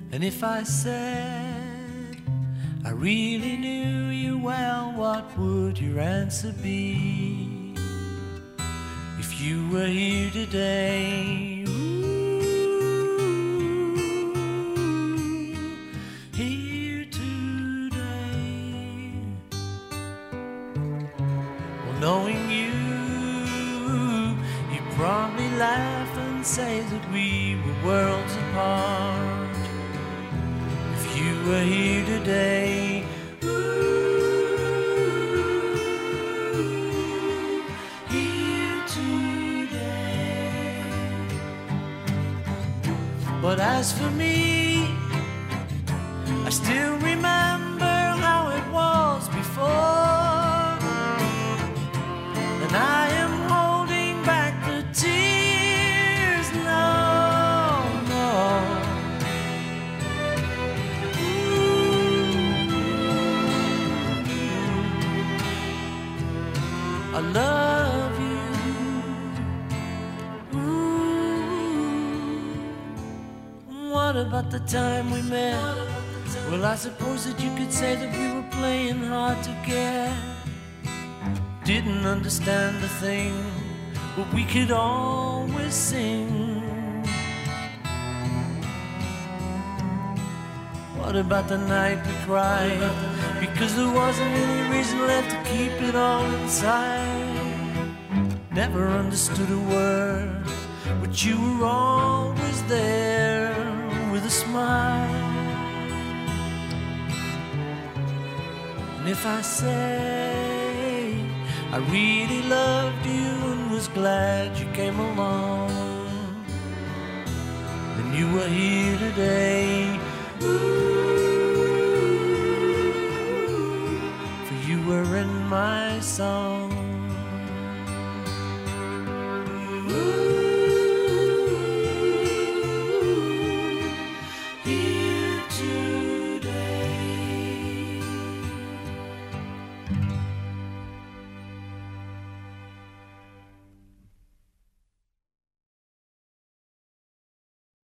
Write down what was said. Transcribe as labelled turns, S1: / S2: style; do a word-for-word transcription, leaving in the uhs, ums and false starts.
S1: And if I said I really knew you well, what would your answer be? If you were here today, ooh, here today. Well, knowing you, you'd probably laugh and say that we were worlds apart. You were here today, ooh, here today. But as for me, I still remember how it was before, and I am holding back the tears now, no. I love you, ooh. What about the time we met? Well, I suppose that you could say that we were playing hard to get. Didn't understand a thing, but we could always sing. What about the night we cried? Because there wasn't any reason left to keep it all inside. Never understood a word, but you were always there with a smile. And if I say I really loved you and was glad you came along, then you were here today, ooh. You were in my song. Ooh.